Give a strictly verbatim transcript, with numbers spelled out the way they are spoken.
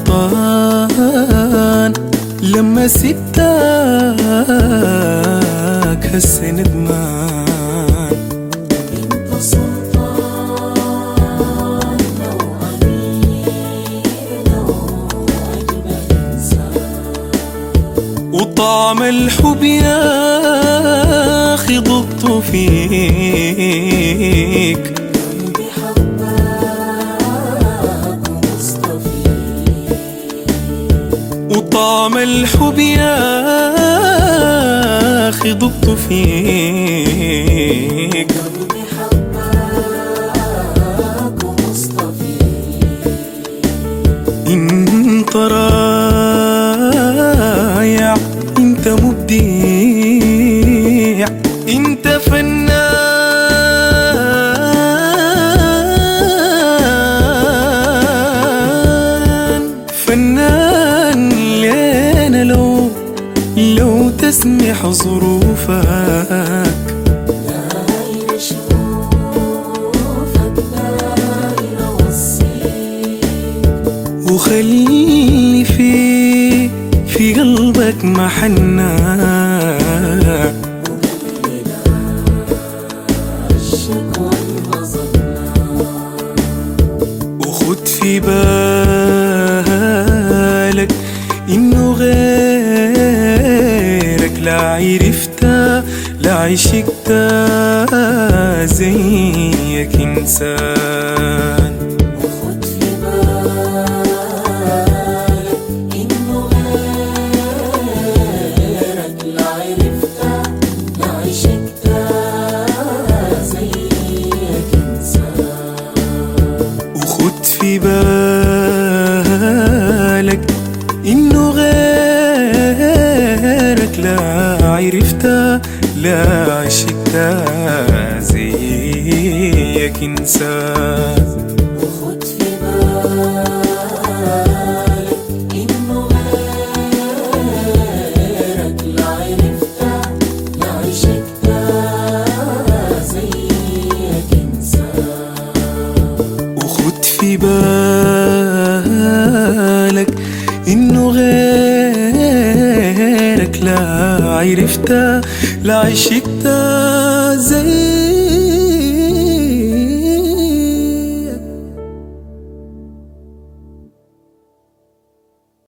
غلطان لما سبتك هسه ندمان. انت سلطان لو أمير لو أجمل إنسان، وطعم الحب يا أخي ضبطه فيك. قلبي حباك ومصطفيك، وطعم الحب يا أخي ضبطه فيك. قلبي حباك ومصطفيك. انت رايع، انت مبدع، انت فنان فنان لينا لو لو تسمح ظروفك. داير اشوفك داير اوصيك، وخلي في في قلبك محنة، وقلبي داشك والغزلنا، وخد في بالك انه غيرك لا عرفته لا عشقته زيك انسان. وخد في بالك انه غيرك لا عرفته لا عشقته زيك انسان. وخد في بالك انه غيرك لا عرفته لا عشقته زيك انسان. وخد في بالك انه غيرك لا عرفته لا عشقته زيك انسان. وخد في بالك انه غيرك لا عرفته لا عشقته